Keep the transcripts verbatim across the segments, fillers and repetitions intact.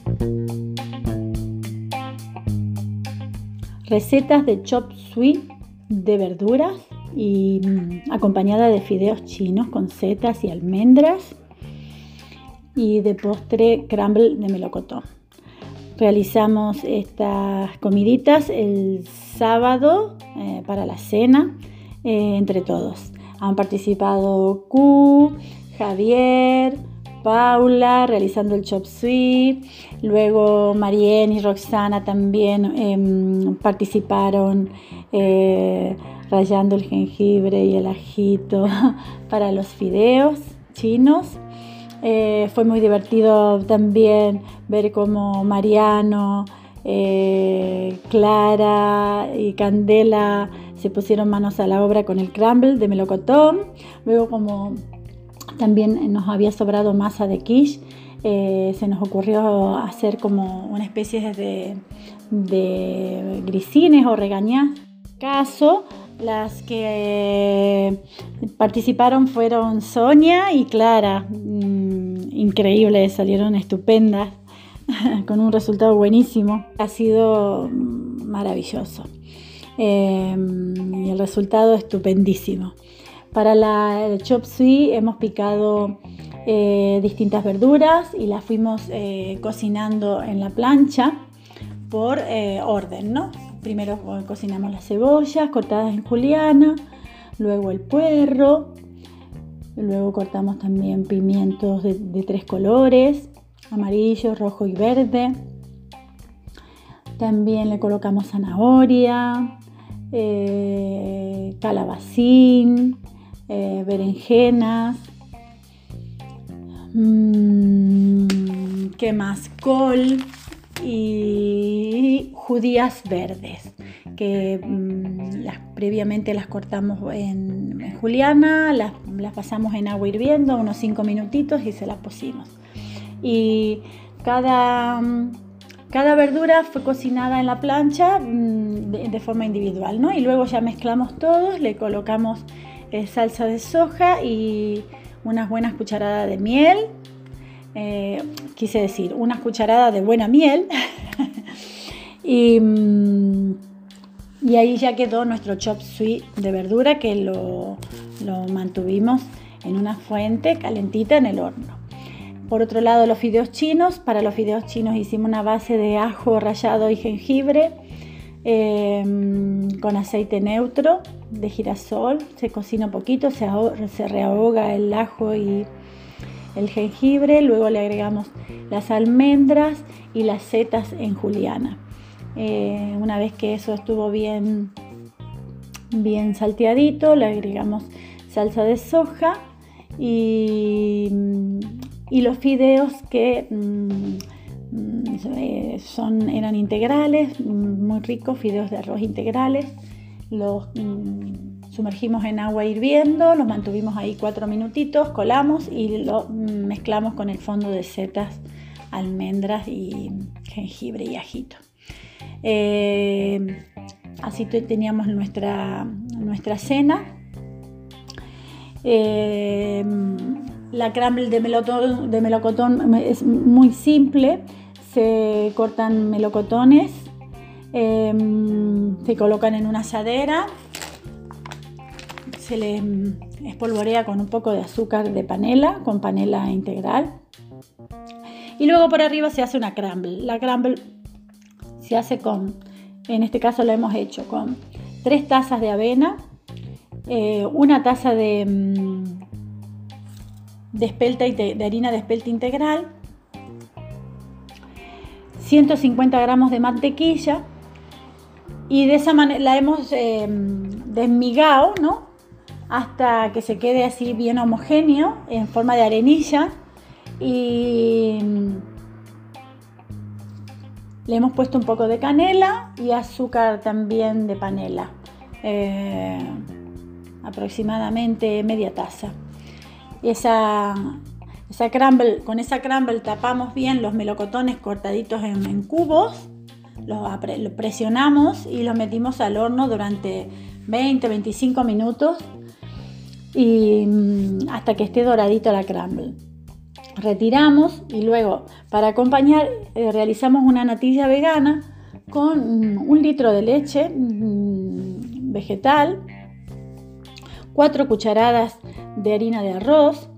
Recetas de chop suey de verduras y mm, acompañada de fideos chinos con setas y almendras, y de postre crumble de melocotón. Realizamos estas comiditas el sábado eh, para la cena eh, entre todos. Han participado Q, Javier, Paula realizando el chop suey, luego Marién y Roxana también eh, participaron eh, rallando el jengibre y el ajito para los fideos chinos. Eh, fue muy divertido también ver cómo Mariano, eh, Clara y Candela se pusieron manos a la obra con el crumble de melocotón. Luego, como también nos había sobrado masa de quiche, eh, se nos ocurrió hacer como una especie de, de grisines o regañás. Caso, las que participaron fueron Sonia y Clara. Mm, increíbles, salieron estupendas, con un resultado buenísimo. Ha sido maravilloso. Eh, y el resultado estupendísimo. Para la, el chop suey hemos picado eh, distintas verduras y las fuimos eh, cocinando en la plancha por eh, orden, ¿no? Primero cocinamos las cebollas cortadas en juliana, luego el puerro, luego cortamos también pimientos de, de tres colores, amarillo, rojo y verde. También le colocamos zanahoria, eh, calabacín, eh, berenjenas, mmm, ¿qué más? Col y judías verdes, que mmm, las, previamente las cortamos en, en juliana, las, las pasamos en agua hirviendo unos cinco minutitos y se las pusimos. Y cada... Cada verdura fue cocinada en la plancha mmm, de, de forma individual, ¿no? Y luego ya mezclamos todos, le colocamos eh, salsa de soja y unas buenas cucharadas de miel. Eh, quise decir, unas cucharadas de buena miel. y, mmm, y ahí ya quedó nuestro chop suey de verdura, que lo, lo mantuvimos en una fuente calentita en el horno. Por otro lado, los fideos chinos. Para los fideos chinos hicimos una base de ajo rallado y jengibre eh, con aceite neutro de girasol. Se cocina un poquito, se, se rehoga el ajo y el jengibre. Luego le agregamos las almendras y las setas en juliana. Eh, una vez que eso estuvo bien, bien salteadito, le agregamos salsa de soja y... y los fideos que mmm, son, eran integrales, muy ricos, fideos de arroz integrales. Los mmm, sumergimos en agua hirviendo, los mantuvimos ahí cuatro minutitos, colamos y lo mezclamos con el fondo de setas, almendras y jengibre y ajito. Eh, así teníamos nuestra, nuestra cena. Eh, La crumble de melocotón, de melocotón es muy simple. Se cortan melocotones, eh, se colocan en una asadera, se le espolvorea con un poco de azúcar de panela, con panela integral, y luego por arriba se hace una crumble. La crumble se hace con, en este caso lo hemos hecho con tres tazas de avena, eh, una taza de de, espelta, de harina de espelta integral, ciento cincuenta gramos de mantequilla, y de esa manera la hemos eh, desmigado, ¿no? Hasta que se quede así bien homogéneo en forma de arenilla, y le hemos puesto un poco de canela y azúcar también de panela, eh, aproximadamente media taza. Esa, esa crumble, con esa crumble tapamos bien los melocotones cortaditos en, en cubos, los, los presionamos y los metimos al horno durante veinte a veinticinco minutos y hasta que esté doradito la crumble. retiramos y luego para acompañar eh, realizamos una natilla vegana con mm, un litro de leche mm, vegetal, cuatro cucharadas de harina de arroz,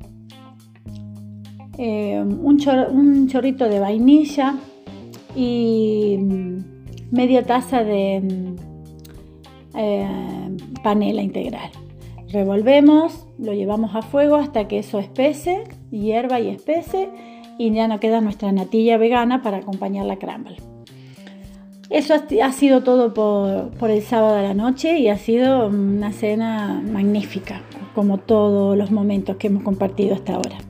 eh, un, chor- un chorrito de vainilla y mm, media taza de mm, eh, panela integral. Revolvemos, lo llevamos a fuego hasta que eso espese, hierva y espese, y ya nos queda nuestra natilla vegana para acompañar la crumble. Eso ha sido todo por, por el sábado a la noche y ha sido una cena magnífica, como todos los momentos que hemos compartido hasta ahora.